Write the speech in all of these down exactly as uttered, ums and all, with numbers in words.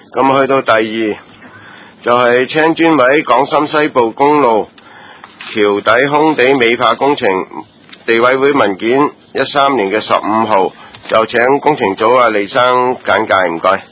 咁去到第二就係青磚位港深西部公路橋底空地美化工程，地委會文件一三年嘅十五號，就請工程組啊李生簡介，唔該。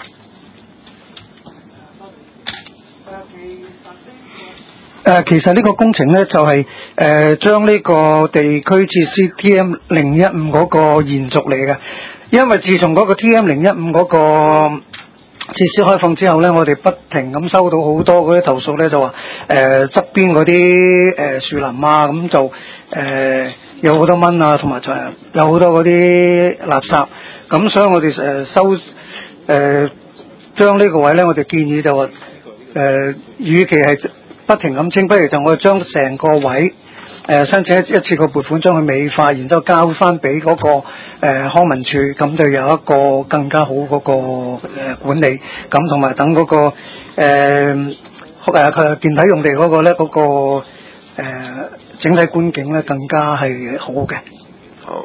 誒，其實呢個工程呢，就係誒將呢個地區設施 T M 零一五嗰個延續嚟嘅，因為自從嗰個 T M 零一五嗰個設施開放之後呢，我哋不停咁收到好多嗰啲投訴呢，就話誒側邊嗰啲誒樹林啊，咁就誒、呃、有好多蚊啊，同埋就係有好多嗰啲垃圾，咁所以我哋誒、呃、收誒將呢個位呢，我哋建議就話誒，與其係不停咁清，不如就我哋將成個位誒、呃、申請一一次個撥款，將佢美化，然之後交翻俾嗰個誒、呃、康文署，咁就有一個更加好嗰、那個誒、呃、管理，咁同埋等嗰、那個誒誒佢電體用地嗰個咧，嗰、那個誒、呃、整體觀景咧更加係好嘅。 好。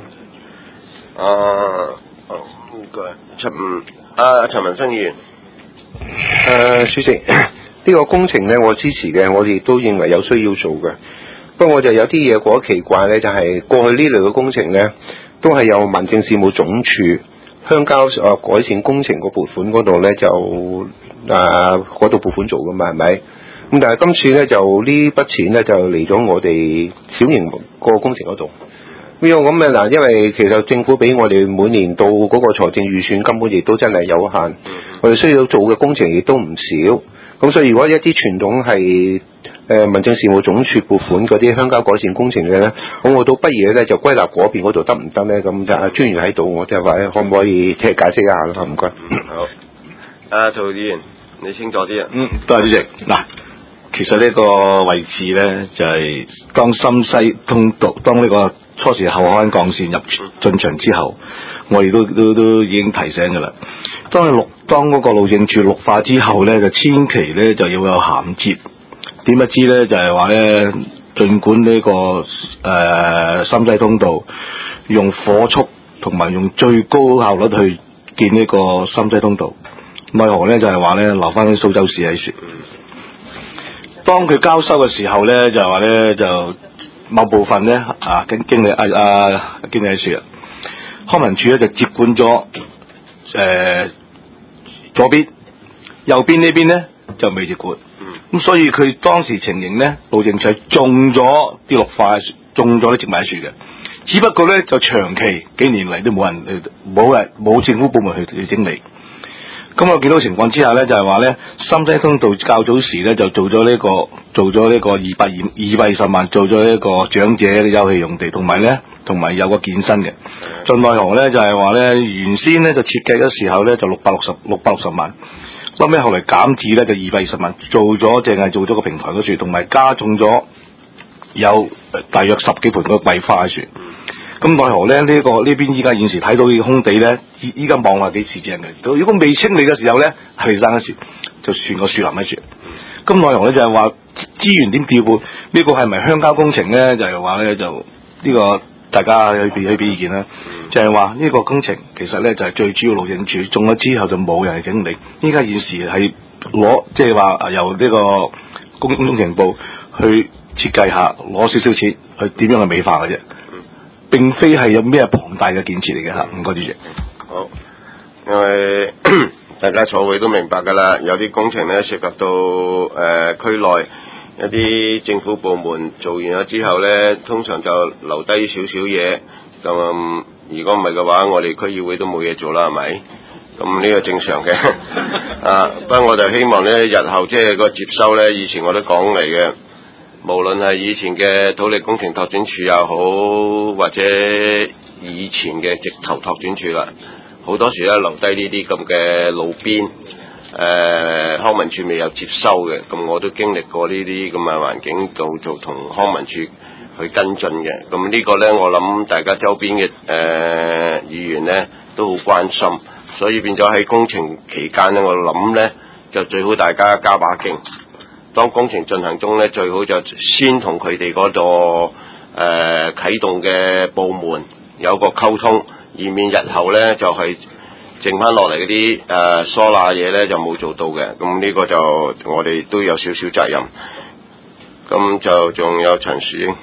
啊，好唔該，陳啊陳文生議員。 誒、呃，主席。呢個工程呢，我支持嘅，我哋都認為有需要做嘅。不過我就有啲嘢覺得奇怪呢，就係、是、過去呢類嘅工程呢，都係由民政事務總署鄉郊啊改善工程個撥款嗰度呢，就啊嗰度撥款做噶嘛，係咪？咁但係今次呢，就呢筆錢呢，就嚟咗我哋小型個工程嗰度。咁樣咁嘅嗱，因為其實政府俾我哋每年到嗰個財政預算根本亦都真係有限，我哋需要做嘅工程亦都唔少。咁所以如果一啲傳統係誒、呃、民政事務總署撥款嗰啲鄉郊改善工程嘅咧，咁我都不如咧就歸納嗰邊嗰度得唔得咧？咁就阿專員喺度，我即係話可唔可以即係解釋一下咯？唔該。 好。阿涂議員，你清楚啲啊？ 嗯，多謝主席。嗱，其實呢個位置咧就係、是、當深西通道，當呢個初時後海幹線入進場之後，我哋都都都已經提醒㗎啦。當佢綠當嗰個路政署綠化之後咧，就千祈咧就要有銜接。點不知咧就係話咧，儘管呢、這個誒、呃、深西通道用火速同埋用最高效率去建呢個深西通道，奈何咧就係話咧留翻啲蘇州市喺處。當佢交收嘅時候咧，就係話咧就某部分咧啊經經理啊啊經理喺處啊，康文署咧就接管咗誒。呃左邊、右邊呢邊呢就未接管，咁、嗯、所以佢當時情形呢，路政署種咗啲綠化樹，種咗啲植物樹嘅，只不過呢，就長期幾年嚟都冇人冇人冇政府部門去去整理。咁我見到情況之下呢，就係話呢，深西通道較早時呢，就做咗呢、這個做咗呢個二百二二百二十萬做咗一個長者嘅休憩用地，同埋呢同埋有個健身嘅。進奈河呢，就係話呢，原先呢就設計嘅時候呢，就六百六十六百六十萬，後尾後嚟減至呢，就二百二十萬，做咗淨係做咗個平台嗰樹，同埋加種咗有大約十幾盆個桂花樹。咁奈何咧？呢、這個呢邊依家現時睇到呢個空地咧，依依家望下幾似正嘅。如果未清理嘅時候咧，係生一樹，就算個樹林喺樹。咁奈何咧就係話資源點調撥？呢、這個係咪鄉郊工程咧？就係話咧就呢、這個大家去俾去俾意見啦。就係話呢個工程其實咧就係、是、最主要路政署種咗之後就冇人去整理。依家現時係攞即係話由呢個工工程部去設計下，攞少少錢去點樣去美化嘅啫。並非係有咩龐大嘅建設嚟嘅嚇，唔該主席。 好，因為大家坐會都明白㗎啦，有啲工程咧涉及到誒、呃、區內一啲政府部門做完咗之後咧，通常就留低少少嘢。咁、嗯、如果唔係嘅話，我哋區議會都冇嘢做啦，係咪？咁呢個正常嘅。啊，不過我就希望咧，日後即係個接收咧，以前我都講嚟嘅。無論係以前嘅土力工程拓展處又好，或者以前嘅直頭拓展處啦，好多時咧留低呢啲咁嘅路邊，誒、呃、康文署未有接收嘅，咁我都經歷過呢啲咁嘅環境，做做同康文署去跟進嘅。咁呢個咧，我諗大家周邊嘅誒、呃、議員咧都好關心，所以變咗喺工程期間咧，我諗咧就最好大家加把勁。當工程進行中咧，最好就先同佢哋嗰個誒、呃、啟動嘅部門有個溝通，以免日後咧就係、是、 剩翻落嚟嗰啲誒疏罅嘢咧就冇做到嘅，咁呢個就我哋都有少少責任。咁就仲有陳樹英。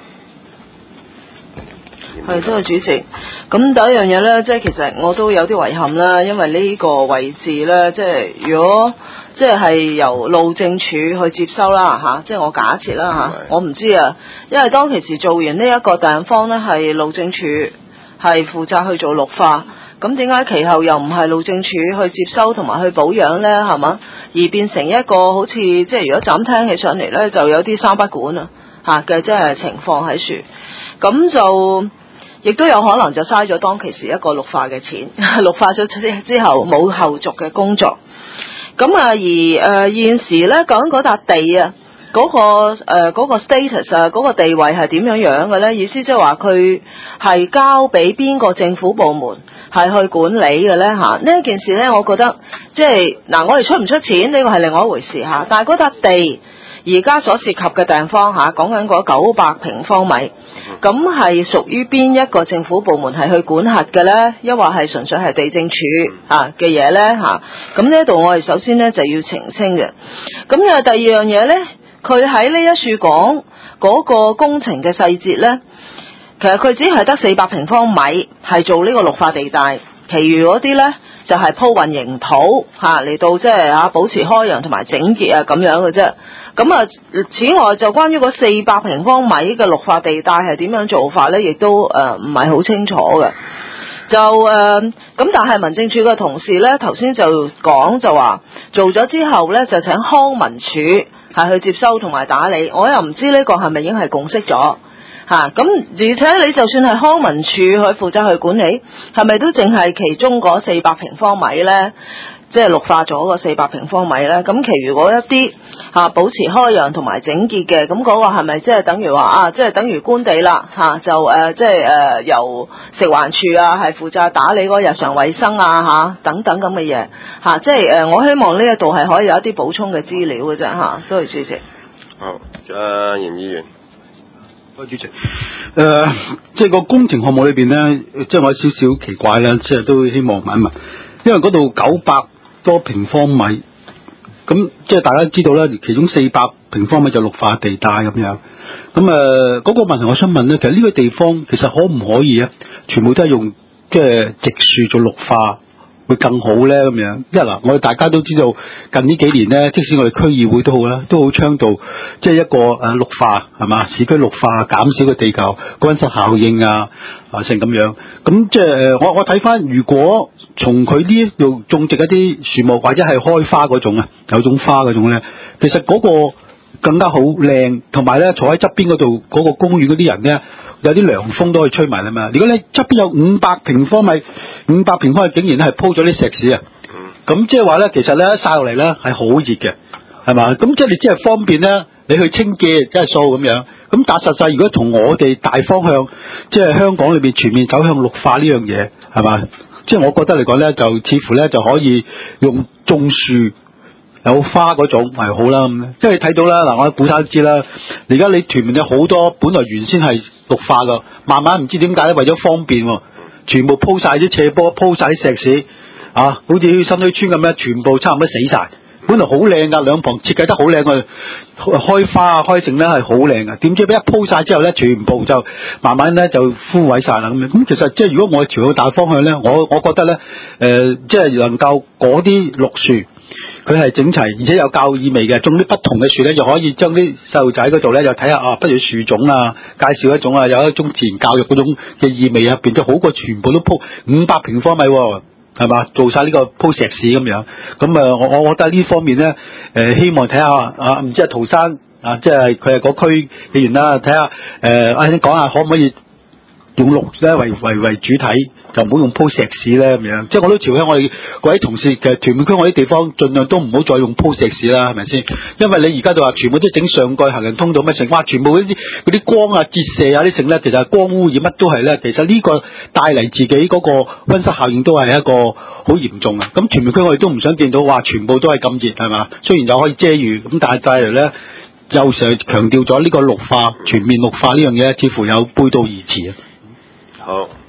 係，多謝主席。咁第一樣嘢咧，即係其實我都有啲遺憾啦，因為呢個位置咧，即係如果即係係由路政署去接收啦嚇，即係我假設啦嚇，我唔知啊，因為當其時做完呢一個地方咧，係路政署係負責去做綠化，咁點解其後又唔係路政署去接收同埋去保養咧？係嘛？而變成一個好似即係如果咁聽起上嚟咧，就有啲三不管啊嚇嘅即係情況喺處，咁就。亦都有可能就嘥咗當其時一個綠化嘅錢，綠化咗之後冇後續嘅工作。咁啊，而誒、呃、現時咧講嗰笪地啊，嗰、嗰個誒嗰、呃嗰個 status 啊，嗰個地位係點樣樣嘅咧？意思即係話佢係交俾邊個政府部門係去管理嘅咧？嚇，呢一件事咧，我覺得即係嗱，我哋出唔出錢呢個係另外一回事嚇，但係嗰笪地。而家所涉及嘅地方嚇，講緊嗰九百平方米，咁係屬於邊一個政府部門係去管轄嘅呢？抑或係純粹係地政署嚇嘅嘢呢？嚇？咁呢度我哋首先呢就要澄清嘅。咁又第二樣嘢呢，佢喺呢一處講嗰個工程嘅細節呢，其實佢只係得四百平方米係做呢個綠化地帶，其餘嗰啲呢就係鋪混凝土嚇嚟到即係啊保持開揚同埋整潔啊咁樣嘅啫。咁啊，此外就關於嗰四百平方米嘅綠化地帶係點樣做法呢？亦都誒唔係好清楚嘅。就誒咁、呃，但係民政處嘅同事呢，頭先就講就話做咗之後呢，就請康文署係去接收同埋打理。我又唔知呢個係咪已經係共識咗嚇？咁、啊、而且你就算係康文署去負責去管理，係咪都淨係其中嗰四百平方米呢？即係綠化咗個四百平方米咧，咁其餘嗰一啲嚇、啊、保持開揚同埋整潔嘅，咁嗰個係咪即係等於話啊？即係等於官地啦嚇、啊，就誒、呃、即係誒、呃、由食環署啊係負責打理嗰個日常衞生啊嚇、啊、等等咁嘅嘢嚇，即係誒、呃、我希望呢一度係可以有一啲補充嘅資料嘅啫嚇，多謝主席。 好，阿嚴議員。 多謝主席。誒、呃，即係個工程項目裏邊咧，即係我有少少奇怪啦，即係都希望問一問，因為嗰度九百多平方米，咁即係大家知道啦，其中四百平方米就綠化地帶咁樣。咁誒嗰個問題，我想問咧，其實呢個地方其實可唔可以啊？全部都係用即係植樹做綠化，會更好咧咁樣。一嗱，我哋大家都知道近呢幾年咧，即使我哋區議會都好啦，都好倡導即係一個誒綠化係嘛，市區綠化，減少個地球溫室效應啊啊成咁樣。咁即係我我睇翻，如果從佢呢度種植一啲樹木或者係開花嗰種啊，有種花嗰種咧，其實嗰個更加好靚，同埋咧坐喺側邊嗰度嗰個公園嗰啲人咧，有啲涼風都可以吹埋啦嘛。如果你側邊有五百平方米，五百平方米竟然係鋪咗啲石屎啊，咁即係話咧，其實咧曬落嚟咧係好熱嘅，係嘛？咁即係你只係方便咧，你去清潔即係掃咁樣。咁但實際如果同我哋大方向，即係香港裏邊全面走向綠化呢樣嘢，係嘛？即係我覺得嚟講咧，就似乎咧就可以用種樹有花嗰種係好啦咁。即係睇到啦，嗱我估下都知啦。而家你屯門有好多本來原先係綠化噶，慢慢唔知點解咧，為咗方便，全部鋪晒啲斜坡，鋪晒啲石屎啊，好似新墟村咁樣，全部差唔多死晒。本來好靚噶，兩旁設計得好靚嘅，開花啊開成咧係好靚噶。點知俾一鋪晒之後咧，全部就慢慢咧就枯萎晒啦咁樣。咁其實即係如果我哋朝向大方向咧，我我覺得咧，誒、呃，即係能夠嗰啲綠樹，佢係整齊而且有教意味嘅，種啲不同嘅樹咧，就可以將啲細路仔嗰度咧就睇下啊，不如樹種啊，介紹一種啊，有一種自然教育嗰種嘅意味入邊，就好過全部都鋪五百平方米、哦。係嘛？做晒呢個鋪石屎咁樣，咁啊，我我覺得呢方面咧，誒、呃，希望睇下啊，唔知係陶生啊，即係佢係嗰區議員啦，睇下誒，啱先講下可唔可以用綠咧為為為主體，就唔好用鋪石屎咧咁樣。即係我都朝向我哋各位同事，其實屯門區我啲地方盡量都唔好再用鋪石屎啦，係咪先？因為你而家就話全部都整上蓋行人通道乜成，哇！全部嗰啲嗰啲光啊、折射啊啲成咧，其實係光污染乜都係咧。其實呢個帶嚟自己嗰個溫室效應都係一個好嚴重啊。咁屯門區我哋都唔想見到話全部都係咁熱係嘛？雖然又可以遮雨，咁但係帶嚟咧又成日強調咗呢個綠化全面綠化呢樣嘢，似乎有背道而馳啊。 好，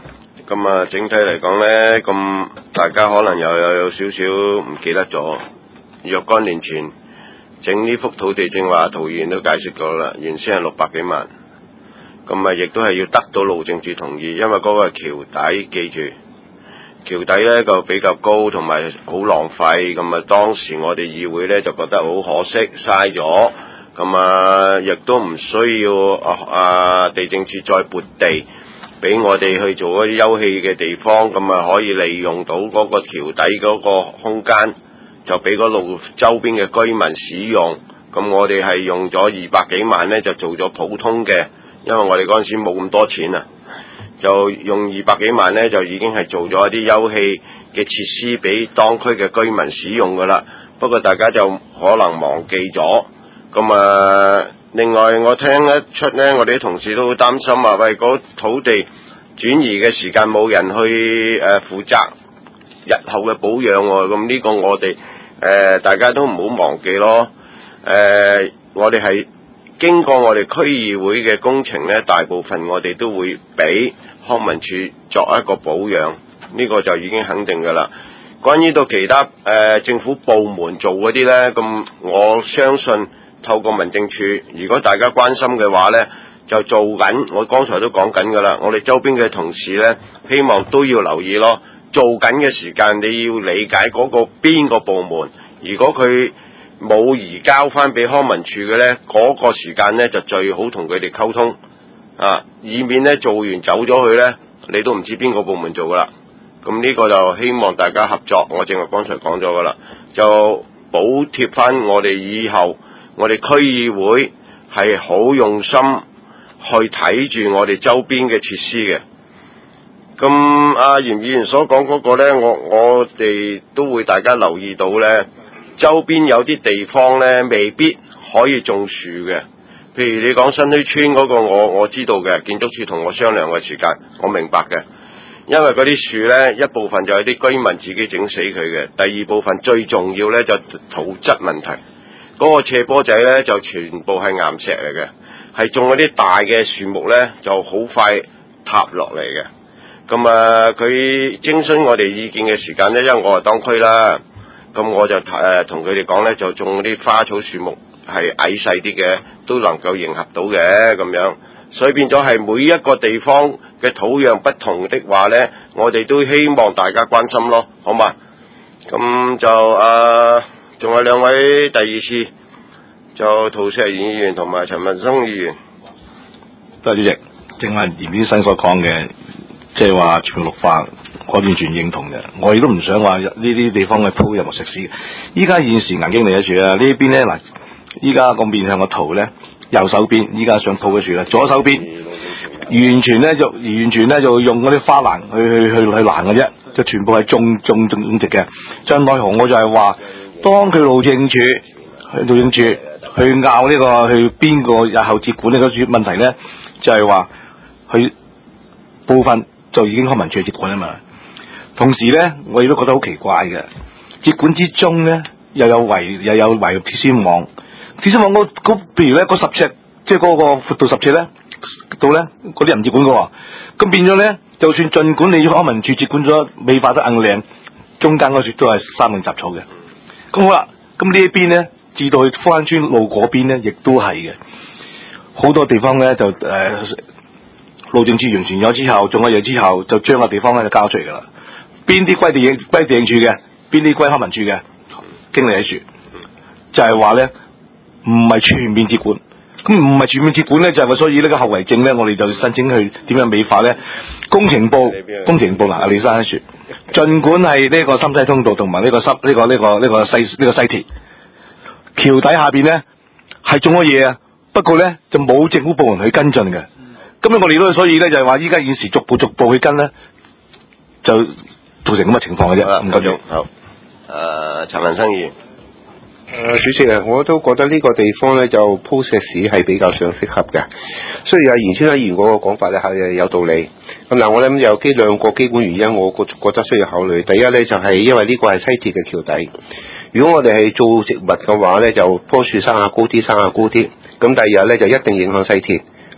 咁啊，整體嚟講呢，咁大家可能又有有少少唔記得咗。若干年前整呢幅土地，正話陶議員都解釋過啦，原先係六百幾萬。咁啊，亦都係要得到路政署同意，因為嗰個橋底，記住橋底呢就比較高，同埋好浪費。咁啊，當時我哋議會呢就覺得好可惜，嘥咗。咁啊，亦都唔需要啊啊地政署再撥地俾我哋去做一啲休憩嘅地方，咁啊可以利用到嗰個橋底嗰個空間，就俾嗰度周邊嘅居民使用。咁我哋係用咗二百幾萬呢，就做咗普通嘅，因為我哋嗰陣時冇咁多錢啊，就用二百幾萬呢，就已經係做咗一啲休憩嘅設施俾當區嘅居民使用噶啦。不過大家就可能忘記咗。咁啊，另外我聽得出呢，我哋啲同事都好擔心啊，喂，嗰土地轉移嘅時間冇人去誒、呃、負責日後嘅保養喎。咁呢個我哋誒、呃、大家都唔好忘記咯。誒、呃，我哋係經過我哋區議會嘅工程呢，大部分我哋都會俾康文署作一個保養，呢個就已經肯定㗎啦。關於到其他誒、呃、政府部門做嗰啲呢，咁我相信透過民政處，如果大家關心嘅話呢，就做緊。我剛才都講緊㗎啦，我哋周邊嘅同事呢，希望都要留意咯。做緊嘅時間，你要理解嗰個邊個部門，如果佢冇移交翻俾康文署嘅呢，嗰、嗰個時間呢，就最好同佢哋溝通啊，以免呢做完走咗去呢，你都唔知邊個部門做㗎啦。咁呢個就希望大家合作。我正話剛才講咗㗎啦，就補貼翻我哋以後。我哋區議會係好用心去睇住我哋周邊嘅設施嘅。咁阿嚴議員所講嗰個呢，我我哋都會大家留意到呢，周邊有啲地方呢未必可以種樹嘅。譬如你講新墟村嗰個，我我知道嘅，建築署同我商量嘅時間，我明白嘅。因為嗰啲樹呢，一部分就係啲居民自己整死佢嘅，第二部分最重要呢，就土質問題。嗰個斜坡仔呢，就全部係岩石嚟嘅，係種嗰啲大嘅樹木呢，就好快塌落嚟嘅。咁啊，佢徵詢我哋意見嘅時間呢，因為我係當區啦，咁我就誒同佢哋講呢，就種嗰啲花草樹木係矮細啲嘅，都能夠迎合到嘅咁樣。所以變咗係每一個地方嘅土壤不同的話呢，我哋都希望大家關心咯，好嘛？咁就啊。仲有兩位第二次就陶石賢議員同埋陳文生議員。 多謝主席，正係嚴先生所講嘅，即係話全綠化，我完全認同嘅。我亦都唔想話呢啲地方去鋪任何石屎。依家現時眼睛嚟得住啊！呢邊咧嗱，依家個面向個圖咧，右手邊依家想鋪嘅樹咧，左手邊完全咧就完全咧就用嗰啲花欄去去去去攔嘅啫，就全部係種種種植嘅。就奈何我就係話。當佢路政署去路政署去拗呢、這個去邊個日後接管呢個問題咧，就係話佢部分就已經康文署接管啊嘛。同時咧，我亦都覺得好奇怪嘅，接管之中咧又有圍又有圍鐵絲網，鐵絲網嗰嗰譬如咧嗰十尺，即係嗰個闊度十尺咧度咧，嗰啲人接管嘅喎，咁變咗咧，就算儘管你康文署接管咗，美化得硬靚，中間嗰處都係三令雜草嘅。咁好啦，咁呢一邊咧，至到去福安村路嗰邊咧，亦都係嘅。好多地方咧就誒、呃、路政署完成咗之後，種咗嘢之後，就將個地方咧就交出嚟噶啦。邊啲歸地歸地政署嘅，邊啲歸康文署嘅，經理喺處，就係話咧唔係全面接管。咁唔係全面接管咧，就係、是、話所以呢個後遺症咧，我哋就申請去點樣美化咧？工程部工程部嗱，阿李生喺處。儘管係呢個深西通道同埋呢個濕呢、這個呢、這個呢、這個西呢、這個西鐵橋底下邊咧係種咗嘢啊，不過咧就冇政府部門去跟進嘅。咁咧我哋都所以咧就係話依家現時逐步逐步去跟咧，就造成咁嘅情況嘅啫。唔該， 好。誒，陳文生議員。 誒、呃，主席啊，我都覺得呢個地方咧就鋪石屎係比較上適合嘅。雖然阿嚴先生議員嗰個講法咧係有道理，咁嗱我諗有幾兩個基本原因，我覺覺得需要考慮。第一咧就係、是、因為呢個係西鐵嘅橋底，如果我哋係做植物嘅話咧，就棵樹生下高啲，生下高啲。咁第二日咧就一定影響西鐵。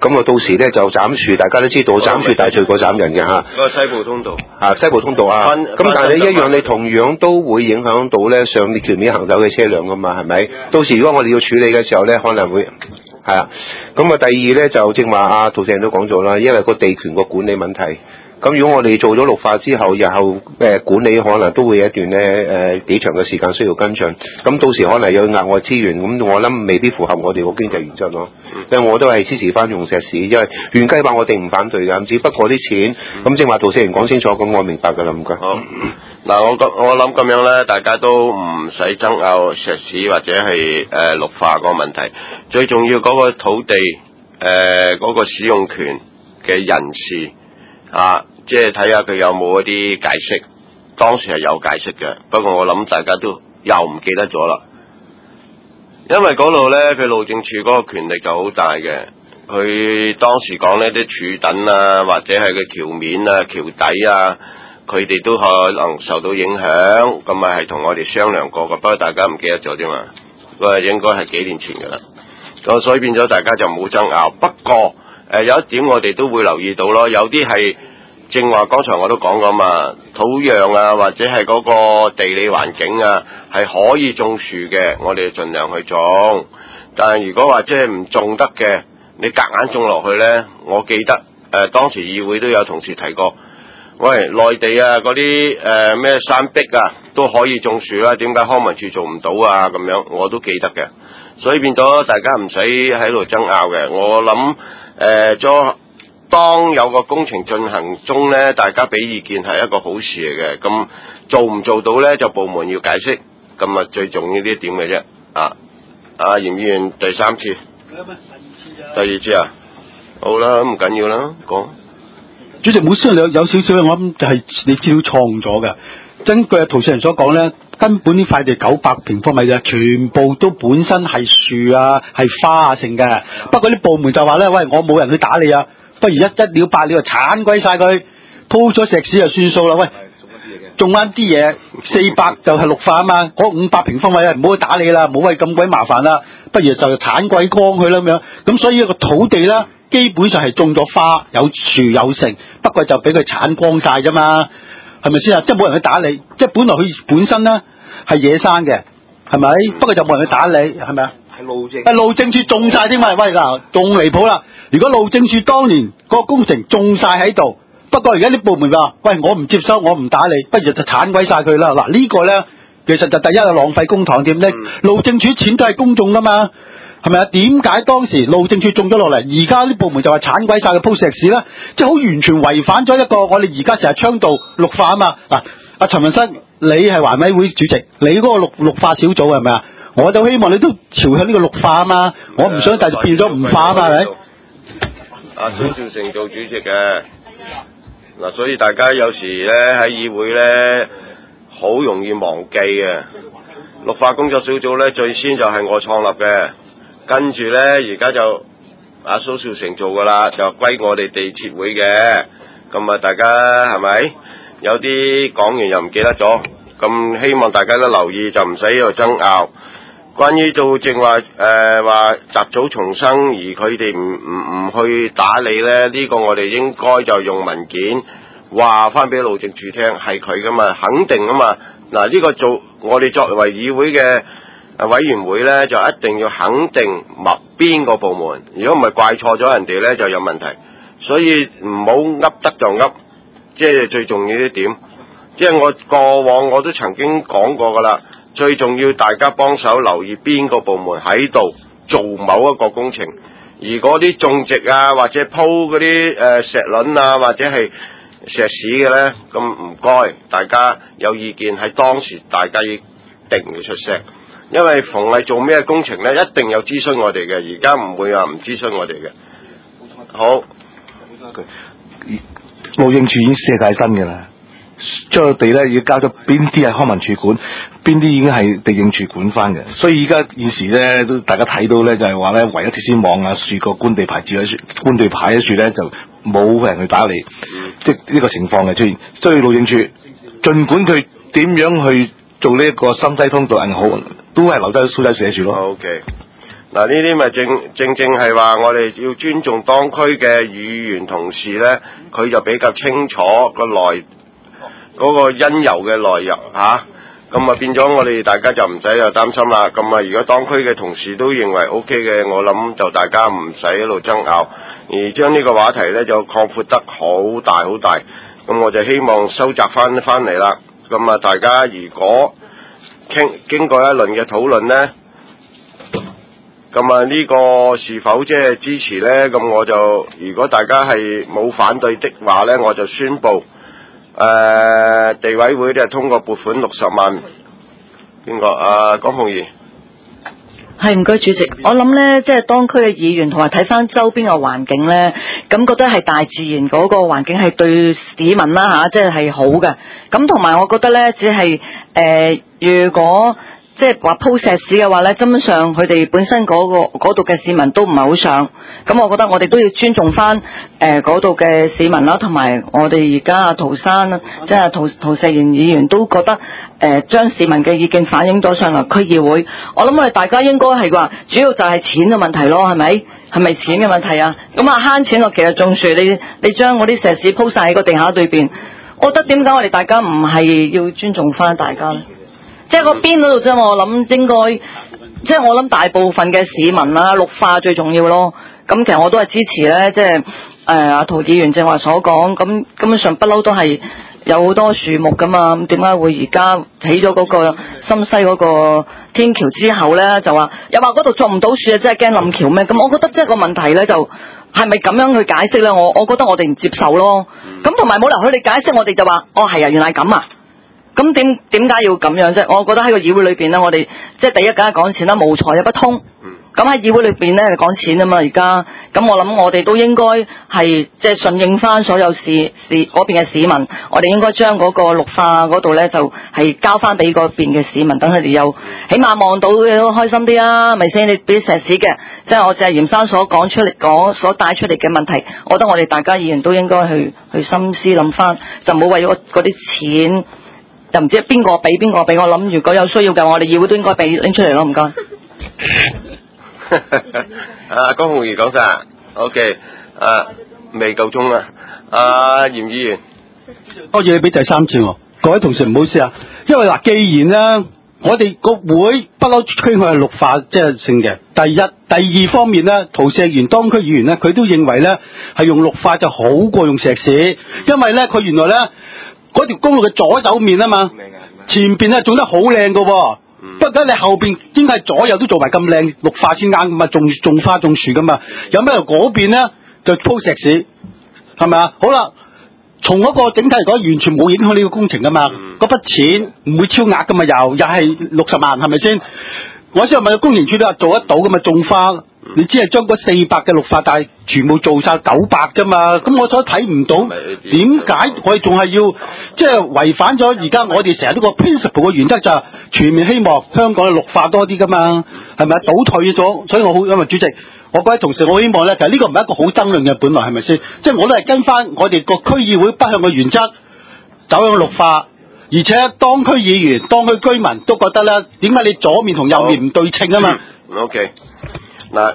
咁啊到時咧就斬樹，大家都知道斬樹大罪過斬人嘅嚇。 個西部通道啊，西部通道啊，咁但係你一樣，你同樣都會影響到咧上條面行走嘅車輛噶嘛，係咪？到時如果我哋要處理嘅時候咧，可能會係啊。咁啊，第二咧就正話阿涂生都講咗啦，因為個地權個管理問題。咁如果我哋做咗綠化之後，日後誒、呃、管理可能都會有一段咧誒、呃、幾長嘅時間需要跟進。咁到時可能有額外資源，咁我諗未必符合我哋個經濟原則咯。因為我都係支持翻用石屎，因為原計劃我哋唔反對㗎，只不過啲錢咁正話涂生講清楚，咁我明白㗎啦，唔該。 好，嗱我覺我諗咁樣咧，大家都唔使爭拗石屎或者係誒、呃、綠化個問題，最重要嗰個土地誒嗰、呃嗰個使用權嘅人士啊。即係睇下佢有冇一啲解釋，當時係有解釋嘅，不過我諗大家都又唔記得咗啦。因為嗰度呢，佢路政署嗰個權力就好大嘅，佢當時講呢啲柱墩啊，或者係個橋面啊、橋底啊，佢哋都可能受到影響，咁咪係同我哋商量過嘅，不過大家唔記得咗啫嘛。嗰個應該係幾年前㗎啦，咁所以變咗大家就冇爭拗。不過誒、呃、有一點我哋都會留意到咯，有啲係。正話，剛才我都講過嘛，土壤啊，或者係嗰個地理環境啊，係可以種樹嘅，我哋盡量去種。但係如果話即係唔種得嘅，你夾硬種落去呢，我記得誒、呃、當時議會都有同事提過，喂，內地啊嗰啲誒咩山壁啊都可以種樹啦，點解康文署做唔到啊？咁樣我都記得嘅，所以變咗大家唔使喺度爭拗嘅。我諗誒咗。當有個工程進行中呢，大家俾意見係一個好事嚟嘅。咁做唔做到呢？就部門要解釋。咁啊，最重要呢一點嘅啫。啊，阿嚴議員第三次，第二次啊，好啦，唔緊要啦，講。 主席，冇先有有少少，我諗就係你資料錯誤咗嘅。根據涂生人所講呢，根本呢塊地九百平方米嘅，全部都本身係樹啊、係花啊成嘅。不過啲部門就話呢，喂，我冇人去打理啊。不如一一了百了就鏟鬼晒佢，鋪咗石屎就算數啦。喂，種翻啲嘢，四百就係綠化啊嘛。嗰五百平方米啊，唔好去打理啦，唔好為咁鬼麻煩啦。不如就鏟鬼光佢啦咁樣。咁所以一個土地啦，基本上係種咗花，有樹有成，不過就俾佢鏟光晒啫嘛，係咪先啊？即係冇人去打理，即係本來佢本身咧係野生嘅，係咪？不過就冇人去打理，係咪啊？ 路政， 啊路政署種晒添嘛？喂嗱，仲離譜啦！如果路政署當年個工程種晒喺度，不過而家啲部門話，喂，我唔接收，我唔打理，不如就鏟鬼晒佢啦！嗱、這個、呢個咧，其實就第一係浪費公帑添咧。嗯、路政署錢都係公眾噶嘛，係咪啊？點解當時路政署種咗落嚟，而家啲部門就話鏟鬼晒佢鋪石屎咧？即係好完全違反咗一個我哋而家成日倡導綠化啊嘛！嗱，阿陳文生，你係環委會主席，你嗰個綠綠化小組係咪啊？我就希望你都朝向呢個綠化啊嘛，我唔想繼續變咗唔化啊嘛，係咪？ 阿蘇兆成做主席嘅，嗱，所以大家有時咧喺議會咧好容易忘記嘅。綠化工作小組咧最先就係我創立嘅，跟住咧而家就阿蘇兆成做噶啦，就歸我哋地鐵會嘅。咁啊，大家係咪有啲講完又唔記得咗？咁希望大家都留意，就唔使喺度爭拗。關於做正話誒話雜草叢生，而佢哋唔唔唔去打理咧，呢、這個我哋應該就用文件話翻俾路政署聽，係佢噶嘛，肯定啊嘛。嗱、這、呢個做我哋作為議會嘅委員會咧，就一定要肯定某邊個部門，如果唔係怪錯咗人哋咧，就有問題。所以唔好噏得就噏，即係最重要一點。即係我過往我都曾經講過噶啦。最重要，大家幫手留意邊個部門喺度做某一個工程，而嗰啲種植啊，或者鋪嗰啲誒石卵啊，或者係石屎嘅呢，咁唔該，大家有意見喺當時，大家一定要出聲，因為逢係做咩工程呢，一定有諮詢我哋嘅，而家唔會話唔諮詢我哋嘅。好， 路政署已經卸晒身㗎啦。將個地咧要交咗邊啲係康文署管，邊啲已經係地政署管翻嘅，所以而家現時咧都大家睇到咧就係話咧，唯一鐵絲網啊、樹個官地牌照喺樹、官地牌喺樹咧就冇人去打理，嗯、即係呢個情況嘅出現。所以路政署儘管佢點樣去做呢一個深西通道銀號，都係留低蘇仔寫住咯。 OK， 嗱，呢啲咪正正正係話我哋要尊重當區嘅議員同事呢，佢就比較清楚個來嗰個因由嘅來由嚇，咁啊變咗我哋大家就唔使又擔心啦。咁啊，如果當區嘅同事都認為 O K 嘅，我諗就大家唔使一路爭拗，而將呢個話題呢就擴闊得好大好大。咁我就希望收集翻翻嚟啦。咁啊，大家如果傾經過一輪嘅討論呢，咁啊呢個是否即係支持呢？咁我就如果大家係冇反對的話呢，我就宣布誒、呃、地委會咧通過撥款六十萬。邊個？啊，江鳳儀。 係，唔該主席。我諗呢，即係當區嘅議員同埋睇翻周邊嘅環境呢，咁覺得係大自然嗰個環境係對市民啦吓，即係係好嘅。咁同埋我覺得呢，只係誒、呃，如果即係話鋪石屎嘅話呢，根本上佢哋本身嗰、嗰個嗰度嘅市民都唔係好想。咁我覺得我哋都要尊重翻誒嗰度嘅市民啦，同埋我哋而家阿陶生即係陶陶石賢議員都覺得誒將、呃、市民嘅意見反映咗上嚟區議會。我諗我哋大家應該係話，主要就係錢嘅問題咯，係咪？係咪錢嘅問題啊？咁啊慳錢咯，其實種樹你你將嗰啲石屎鋪晒喺個地下裏邊，我覺得點解我哋大家唔係要尊重翻大家咧？即係個邊嗰度啫嘛，我諗應該，即係我諗大部分嘅市民啦，綠化最重要咯。咁其實我都係支持咧，即係誒阿陶議員正話所講，咁根本上不嬲都係有好多樹木噶嘛。咁點解會而家起咗嗰個深西嗰個天橋之後咧，就話又話嗰度做唔到樹啊，即係驚冧橋咩？咁我覺得即係個問題咧，就係咪咁樣去解釋咧？我我覺得我哋唔接受咯。咁同埋冇理由佢哋解釋，我哋就話哦係啊，原來係咁啊。咁點點解要咁樣啫？我覺得喺個議會裏邊咧，我哋即係第一梗係講錢啦，無財也不通。咁喺議會裏邊咧講錢啊嘛，而家咁我諗我哋都應該係即係順應翻所有市市嗰邊嘅市民，我哋應該將嗰個綠化嗰度咧就係、是、交翻俾嗰邊嘅市民，等佢哋又起碼望到都開心啲啊，咪先？你俾石屎嘅，即係我謝嚴生所講出嚟講所帶出嚟嘅問題，我覺得我哋大家議員都應該去去深思諗翻，就唔好為咗嗰啲錢。就唔知邊個俾邊個俾，我諗如果有需要嘅，我哋議會都應該俾拎出嚟咯，唔該。 啊，江鳳儀講晒 ，OK， 啊，未夠鐘啊，阿嚴議員， 多謝你俾第三次喎，各位同事唔好意思啊，因為嗱，既然咧，我哋個會不嬲傾向係綠化即係性嘅，第一、第二方面咧，陶石賢當區議員咧，佢都認為咧係用綠化就好過用石屎，因為咧佢原來咧。嗰條公路嘅左右面啊嘛，前邊咧種得好靚噶，不過你後邊應該係左右都做埋咁靚綠化先啱噶嘛，種種花種樹噶嘛，有咩由嗰邊咧就鋪石屎，係咪啊？好啦，從嗰個整體嚟講，完全冇影響呢個工程噶嘛，嗰筆錢唔會超額噶嘛，又又係六十萬，係咪先？我先問個工程處都話做得到噶嘛，種花。你只係將嗰四百嘅綠化帶全部做晒九百啫嘛，咁我所睇唔到點解我哋仲係要即係違反咗而家我哋成日呢個 principle 嘅原則，就係全面希望香港嘅綠化多啲噶嘛，係咪啊？倒退咗，所以我好因為主席，我各位同事，我希望咧，其實呢個唔係一個好爭論嘅本來係咪先？即係我都係跟翻我哋個區議會北向嘅原則走向綠化，而且當區議員、當區居民都覺得咧，點解你左面同右面唔對稱啊嘛 ？OK。嗱，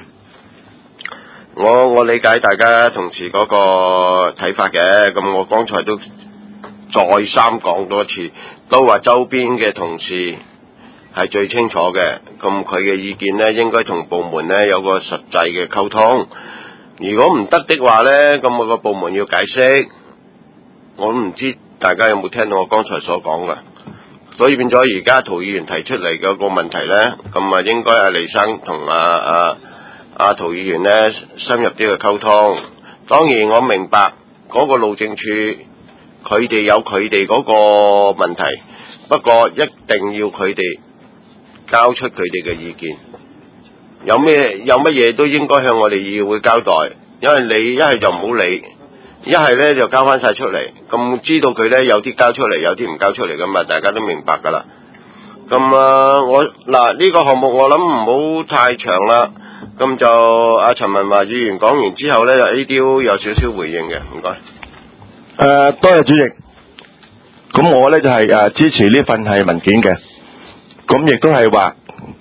我我理解大家同事嗰個睇法嘅，咁我剛才都再三講多次，都話周邊嘅同事係最清楚嘅，咁佢嘅意見呢應該同部門呢有個實際嘅溝通，如果唔得的話呢，咁我個部門要解釋，我都唔知大家有冇聽到我剛才所講嘅。所以變咗而家陶議員提出嚟嗰個問題咧，咁啊應該阿黎生同阿阿阿陶議員咧深入啲嘅溝通。當然我明白嗰個路政處佢哋有佢哋嗰個問題，不過一定要佢哋交出佢哋嘅意見。有咩有乜嘢都應該向我哋議會交代，因為你一係就唔好理。一係咧就交翻晒出嚟，咁知道佢咧有啲交出嚟，有啲唔交出嚟噶嘛，大家都明白噶啦。咁啊，我嗱呢、這個項目我諗唔好太長啦，咁就阿陳文華議員講完之後咧，A D O 有少少回應嘅，唔該。誒、 呃，多謝主席。咁我咧就係、是、誒、呃、支持呢份係文件嘅，咁亦都係話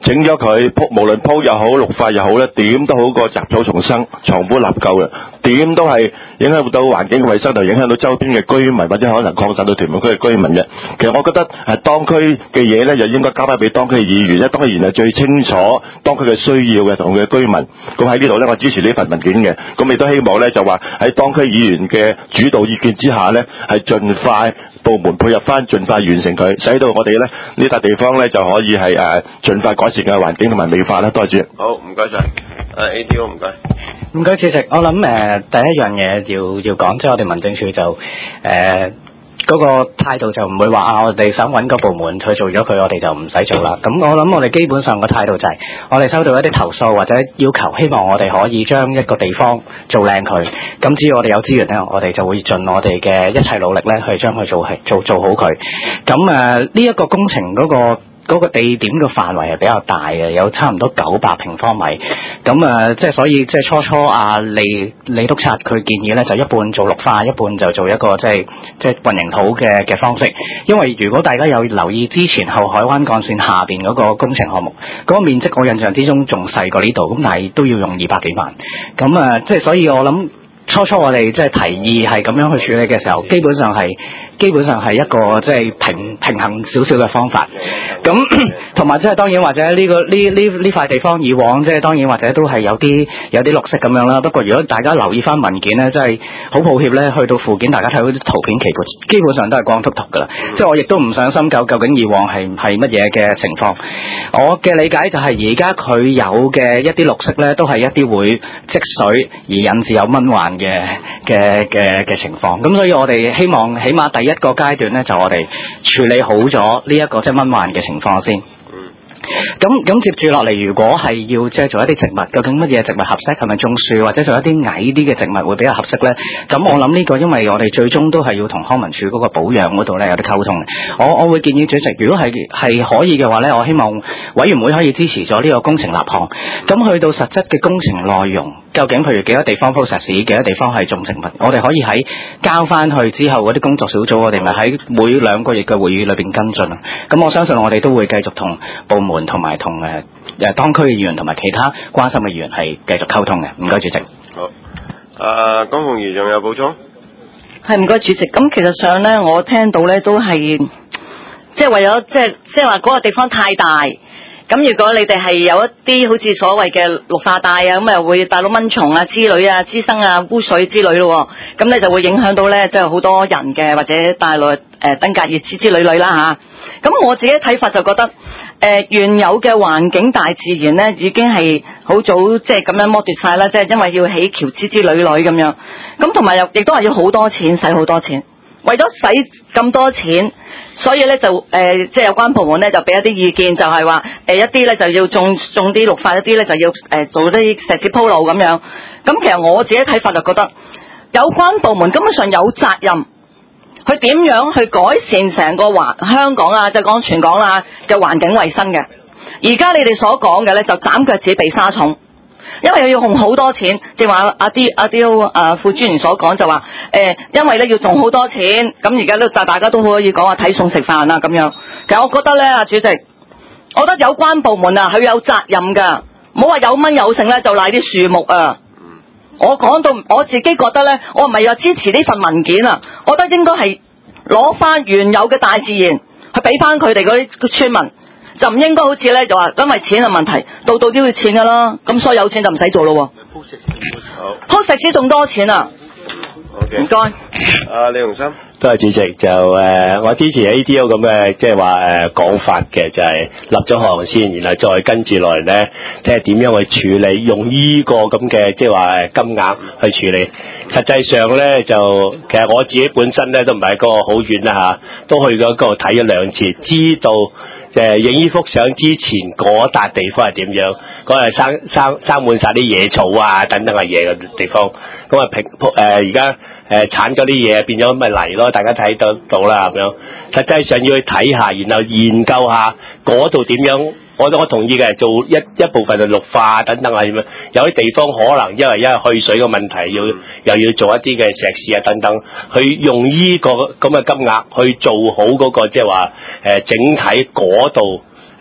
整咗佢鋪，無論鋪又好，綠化又好咧，點都好過雜草叢生、床鋪立舊嘅，點都係影響到環境衞生，就影響到周邊嘅居民，或者可能擴散到屯門區嘅居民嘅。其實我覺得係當區嘅嘢咧，就應該交翻俾當區嘅議員，因為當區議員係最清楚當區嘅需要嘅同佢嘅居民。咁喺呢度咧，我支持呢份文件嘅。咁亦都希望咧，就話喺當區議員嘅主導意見之下咧，係盡快部門配合翻，盡快完成佢，使到我哋咧呢笪地方咧就可以係誒盡快改善嘅環境同埋美化啦。多謝主席。 好，唔該晒。誒 A D O 唔該。 唔該，主席。我諗誒、呃、第一樣嘢要要講，即係我哋民政處就誒。呃嗰個態度就唔會話啊，我哋想揾個部門去做咗佢，我哋就唔使做啦。咁我諗我哋基本上個態度就係、是，我哋收到一啲投訴或者要求，希望我哋可以將一個地方做靚佢。咁只要我哋有資源呢，我哋就會盡我哋嘅一切努力呢，去將佢做係做做好佢。咁誒呢一個工程嗰、那個。嗰個地點嘅範圍係比較大嘅，有差唔多九百平方米。咁誒，即係所以即係初初啊，李李督察佢建議咧，就一半做綠化，一半就做一個即係即係混凝土嘅嘅方式。因為如果大家有留意之前後海灣幹線下邊嗰個工程項目，嗰、嗰個面積我印象之中仲細過呢度，咁但係都要用二百幾萬。咁誒，即係所以我諗。初初我哋即係提議係咁樣去處理嘅時候，基本上係基本上係一個即係平平衡少少嘅方法。咁同埋即係當然或者呢、呢個呢呢呢塊地方以往即係當然或者都係有啲有啲綠色咁樣啦。不過如果大家留意翻文件咧，真係好抱歉咧，去到附件大家睇到啲圖片，其實基本上都係光禿禿噶啦。即係我亦都唔想深究究竟以往係係乜嘢嘅情況。我嘅理解就係而家佢有嘅一啲綠色咧，都係一啲會積水而引致有蚊患嘅嘅嘅嘅情況，咁所以我哋希望起碼第一個階段咧，就我哋處理好咗呢一個即係蚊患嘅情況先。咁咁接住落嚟，如果係要即係做一啲植物，究竟乜嘢植物合適？係咪種樹或者做一啲矮啲嘅植物會比較合適呢？咁我諗呢個，因為我哋最終都係要同康文署嗰個保養嗰度呢有啲溝通。我我會建議主席，如果係係可以嘅話呢，我希望委員會可以支持咗呢個工程立項。咁去到實質嘅工程內容，究竟譬如幾多地方鋪石屎，幾多地方係種植物，我哋可以喺交翻去之後嗰啲工作小組，我哋咪喺每兩個月嘅會議裏邊跟進啊。咁我相信我哋都會繼續同部門同埋同誒誒當區嘅議員同埋其他關心嘅議員係繼續溝通嘅。唔該，主席。 好。誒，江鳳儀仲有補充？ 係唔該，主席。咁其實上咧，我聽到咧都係即係為咗即係即係話嗰個地方太大。咁如果你哋係有一啲好似所謂嘅綠化帶啊，咁啊會帶到蚊蟲啊之類啊、滋生啊、污水之類咯，咁咧就會影響到咧即係好多人嘅，或者帶來誒登革熱之之類類啦吓。咁我自己睇法就覺得，誒、呃、原有嘅環境大自然咧已經係好早即係咁樣剝奪晒啦，即係因為要起橋之之類類咁樣，咁同埋又亦都係要好多錢，使好多錢。為咗使咁多錢，所以咧就誒、呃，即係有關部門咧就俾一啲意見，就係話誒一啲咧就要種種啲綠化，一啲咧就要誒、呃、做啲石屎鋪路咁樣。咁其實我自己睇法就覺得，有關部門根本上有責任，去點樣去改善成個環香港啊，即係講全港啊嘅環境衛生嘅。而家你哋所講嘅咧就斬腳趾避沙蟲。因為要用好多錢，正話阿啲阿啲啊副專員所講就話，誒、呃，因為咧要種好多錢，咁而家都大大家都可以講話睇餸食飯啦咁樣。其實我覺得咧，阿主席，我覺得有關部門啊，佢有責任噶，唔好話有蚊有剩咧就賴啲樹木啊。我講到我自己覺得咧，我唔係話支持呢份文件啊，我覺得應該係攞翻原有嘅大自然去俾翻佢哋嗰啲村民。就唔應該好似咧，就話因為錢嘅問題，度度都要錢噶啦，咁所以有錢就唔使做咯喎。鋪石屎，鋪石屎仲多錢啊！ 好嘅， 唔該。 阿李鴻心， 多謝主席。就誒、呃，我支持 A D O 咁嘅，即係話誒講法嘅，就係、是、立咗項先，然後再跟住落嚟咧，睇下點樣去處理，用呢個咁嘅即係話金額去處理。實際上咧，就其實我自己本身咧都唔係個好遠啦嚇，都去過嗰度睇咗兩次，知道。誒影呢幅相之前嗰笪地方係點樣？嗰係生生生滿晒啲野草啊等等嘅嘢嘅地方。咁啊平誒而家誒剷咗啲嘢變咗咪泥咯，大家睇得到啦咁樣。實際上要去睇下，然後研究下嗰度點樣。我我同意嘅，做一一部分嘅綠化等等啊咁樣。有啲地方可能因為因為去水嘅問題，要又要做一啲嘅石屎啊等等，去用呢個咁嘅金額去做好嗰個即係話誒整體嗰度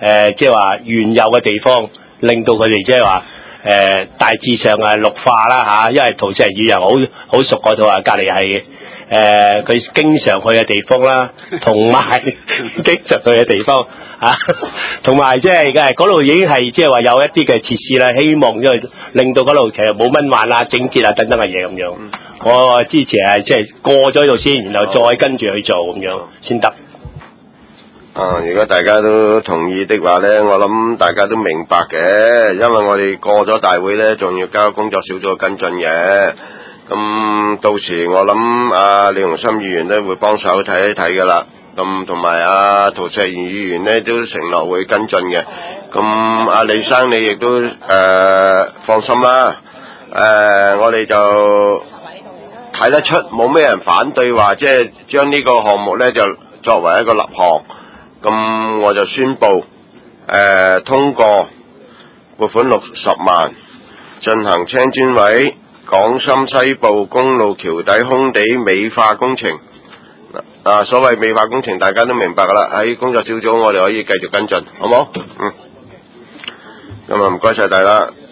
誒即係話原有嘅地方，令到佢哋即係話誒大致上係綠化啦嚇，因為陶石魚又好好熟嗰度啊，隔離係誒佢經常去嘅地方啦，同埋經常去嘅地方嚇，同埋即係嘅嗰度已經係即係話有一啲嘅設施啦，希望因為令到嗰度其實冇蚊患啊、整潔啊等等嘅嘢咁樣。我之前係即係過咗呢度先，然後再跟住去做咁樣先得。 啊！如果大家都同意的話呢，我諗大家都明白嘅，因為我哋過咗大會呢，仲要交工作小組跟進嘅。咁到時我諗啊，李鴻森議員呢會幫手睇一睇噶啦。咁同埋啊，陶石議員呢都承諾會跟進嘅。咁阿李生你亦都誒、呃、放心啦。誒、呃，我哋就睇得出冇咩人反對話，即係將呢個項目呢就作為一個立項。咁我就宣布，誒、呃、通過撥款六十萬進行青磚位港深西部公路橋底空地美化工程。啊，所謂美化工程大家都明白噶啦，喺工作小組我哋可以繼續跟進，好冇？嗯，咁啊唔該晒大家。